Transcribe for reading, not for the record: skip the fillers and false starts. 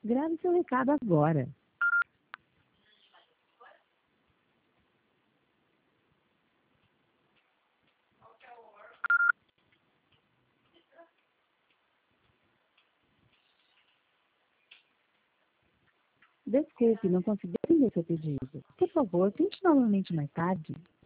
Grave seu recado agora. Desculpe, não consegui atender seu pedido. Por favor, tente novamente mais tarde.